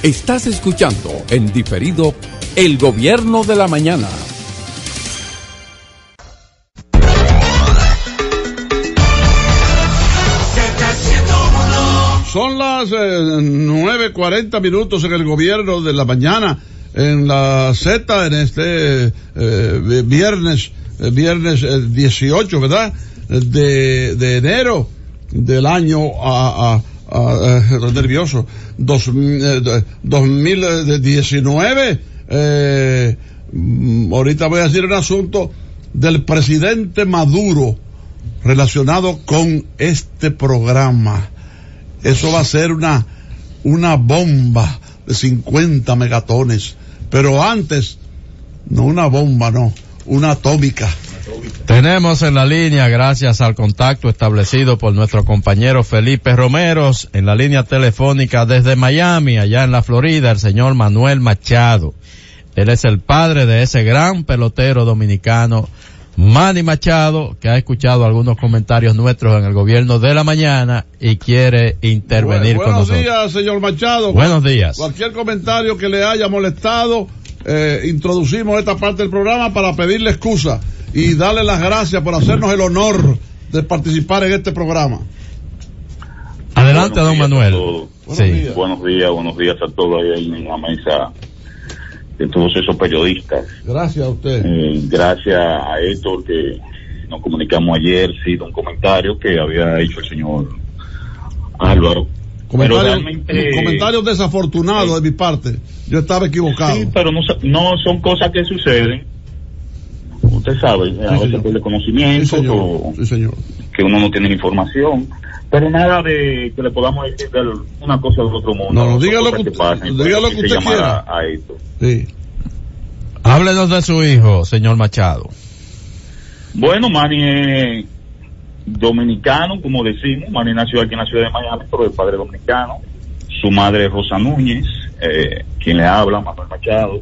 Estás escuchando en diferido El Gobierno de la Mañana. Son las 9:40 minutos en El Gobierno de la Mañana, en la Z, en este viernes 18, ¿verdad? De enero del año nervioso 2019. Ahorita voy a decir un asunto del presidente Maduro relacionado con este programa. Eso va a ser una bomba de 50 megatones, pero antes, no una bomba, no, una atómica. Tenemos en la línea, gracias al contacto establecido por nuestro compañero Felipe Romeros, en la línea telefónica desde Miami, allá en la Florida, el señor Manuel Machado. Él es el padre de ese gran pelotero dominicano, Manny Machado, que ha escuchado algunos comentarios nuestros en El Gobierno de la Mañana y quiere intervenir con nosotros. Buenos días, señor Machado. Buenos días. Cualquier comentario que le haya molestado, introducimos esta parte del programa para pedirle excusa y darle las gracias por hacernos el honor de participar en este programa. Adelante, don Manuel. Buenos días a todos ahí en la mesa, de todos esos periodistas. Gracias a usted. Gracias a Héctor, que nos comunicamos ayer, sí, de un comentario que había hecho el señor Álvaro. Comentarios desafortunados de mi parte. Yo estaba equivocado. Sí, pero no son cosas que suceden. Usted sabe, a veces por el conocimiento, sí, señor. Que uno no tiene información. Pero nada de que le podamos decir de una cosa del otro mundo. No, dígalo que usted quiera. A esto. Sí. Háblenos de su hijo, señor Machado. Bueno, Manny es dominicano, como decimos. Manny nació aquí en la ciudad de Miami, pero el padre dominicano. Su madre es Rosa Núñez, quien le habla, Manuel Machado.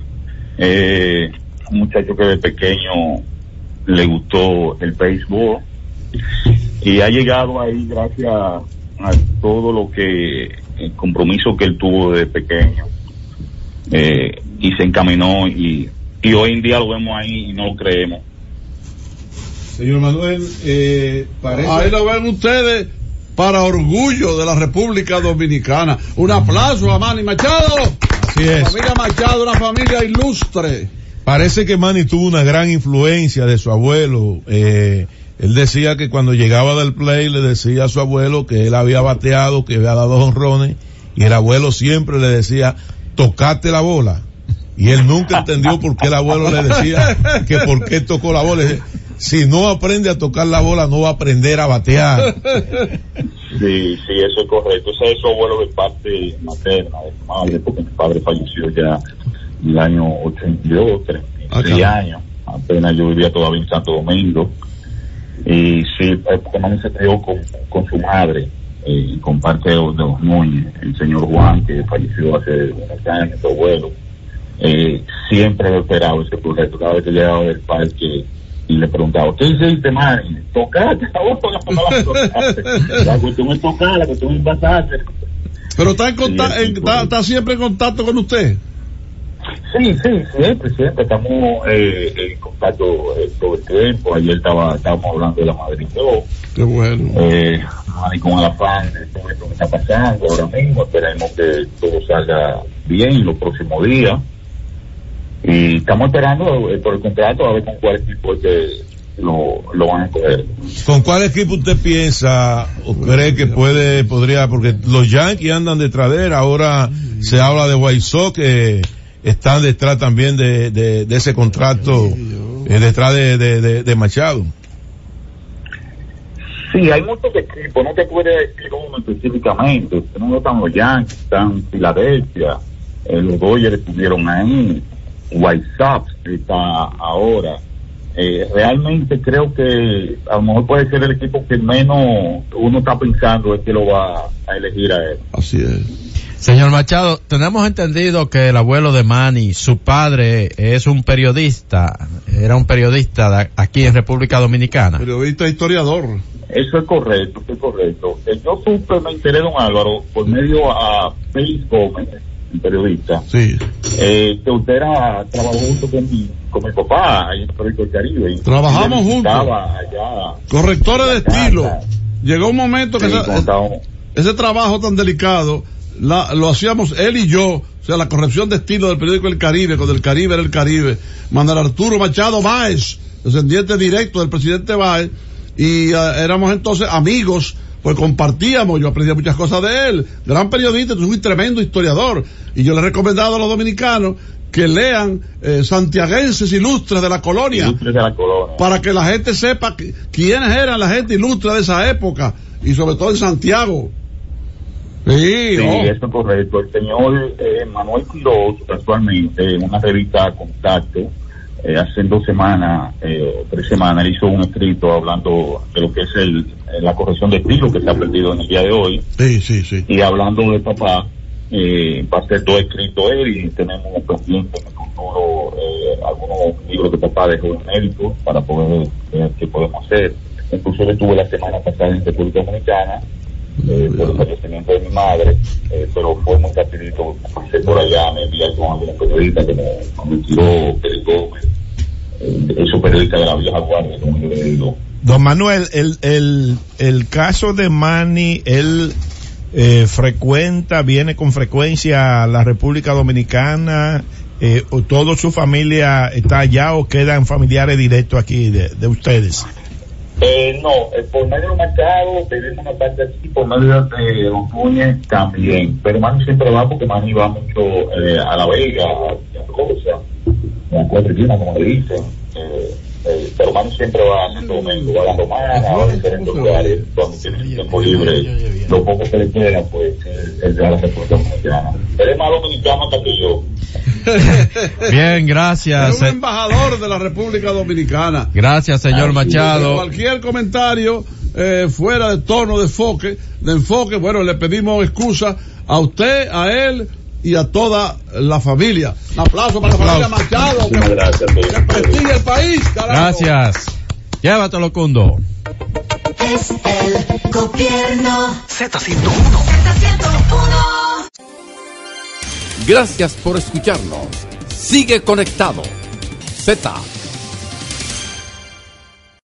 Un muchacho que de pequeño le gustó el béisbol y ha llegado ahí gracias a todo lo que el compromiso que él tuvo de pequeño, y se encaminó y hoy en día lo vemos ahí y no lo creemos. Señor Manuel, parece... Ahí lo ven ustedes, para orgullo de la República Dominicana. Un aplauso a Manny Machado. Así es. La familia Machado, una familia ilustre. Parece que Manny tuvo una gran influencia de su abuelo. Él decía que cuando llegaba del play le decía a su abuelo que él había bateado, que había dado jonrones, y el abuelo siempre le decía, tocate la bola. Y él nunca entendió por qué el abuelo le decía que por qué tocó la bola. Si no aprende a tocar la bola, no va a aprender a batear. Sí, eso es correcto. Ese es su abuelo de parte materna, de su madre, porque mi padre falleció ya en el año 82, 36 años. Apenas yo vivía todavía en Santo Domingo. Y sí, porque Manny se crió con su madre, con parte de los Núñez, el señor Juan, que falleció hace unos años, su abuelo. Siempre lo esperaba ese proyecto. Cada vez que llegaba del parque y le preguntaba, ¿qué hiciste, Manny? Tocate, la cuestión es tocar, la cuestión es pasarse. Pero está siempre en contacto con usted. Sí, siempre estamos en contacto todo el tiempo. Ayer estábamos hablando de la madre y yo. Qué bueno. Manny con el afán de todo esto que está pasando ahora mismo, esperemos que todo salga bien los próximos días. Y estamos esperando por el contrato a ver con cuál equipo es que lo van a escoger. ¿Con cuál equipo usted piensa o cree que podría, porque los Yankees andan detrás de él, ahora se habla de White Sox que están detrás también de ese contrato, detrás de Machado? Sí, hay muchos equipos, no te puedo decir uno específicamente, no están los Yankees, están Filadelfia, los Dodgers estuvieron ahí, White Sox está ahora. Realmente creo que a lo mejor puede ser el equipo que menos uno está pensando es que lo va a elegir a él. Así es. Señor Machado, tenemos entendido que el abuelo de Manny, su padre, es un periodista, era un periodista aquí en República Dominicana. Periodista historiador. Eso es correcto. Yo me enteré, don Álvaro, por medio a Félix Gómez, un periodista. Sí. Que usted trabajó junto con mi papá ahí en el Periódico del Caribe. Trabajamos juntos. Allá. Correctores de estilo. Llegó un momento que ese trabajo tan delicado lo hacíamos él y yo, o sea, la corrección de estilo del Periódico El Caribe, cuando el Caribe era el Caribe. Manuel Arturo Machado Báez, descendiente directo del presidente Báez, y éramos entonces amigos, pues compartíamos, yo aprendía muchas cosas de él, gran periodista, es un tremendo historiador, y yo le he recomendado a los dominicanos que lean santiaguenses ilustres de la colonia, para que la gente sepa quiénes eran la gente ilustre de esa época, y sobre todo en Santiago. Sí, eso es correcto. El señor Manuel Quiroz, casualmente, en una revista Contacto, hace 2 semanas, 3 semanas, hizo un escrito hablando de lo que es la corrección de estilo que se ha perdido en el día de hoy. Sí. Y hablando de papá, va a ser todo escrito él, y tenemos pendiente en el futuro algunos libros que papá dejó en mérito para poder ver qué podemos hacer. Incluso estuve la semana pasada en República Dominicana por el fallecimiento de mi madre, pero fue muy rapidito, pasé por allá, me envié con algunos periodistas como me tiró Pérez Gómez, esos periodistas de la vieja guardia, como yo le digo. Don Manuel, el caso de Manny, él viene con frecuencia a la República Dominicana, o toda su familia está allá o quedan familiares directos aquí de ustedes. No, por medio de Machado tenemos una parte aquí, por medio de Don Núñez también, pero Manny siempre va porque Manny va mucho a La Vega, a Cosa, a Cuatro Esquinas, como le dicen, pero Manny siempre va a Santo Domingo, va a La Romana, va a diferentes lugares, cuando tiene tiempo libre, lo poco que le queda, pues, él va a la República Dominicana. Él es más dominicano hasta que yo. Bien, gracias. Es un embajador de la República Dominicana. Gracias, señor Machado. Cualquier comentario fuera de tono, de enfoque, bueno, le pedimos excusa a usted, a él y a toda la familia. Un aplauso para la familia Machado. Muchas gracias. Que prestigie el país, carajo. Gracias. Llévatelo, Cundo. Es el gobierno. Z101. Gracias por escucharnos. Sigue conectado. Z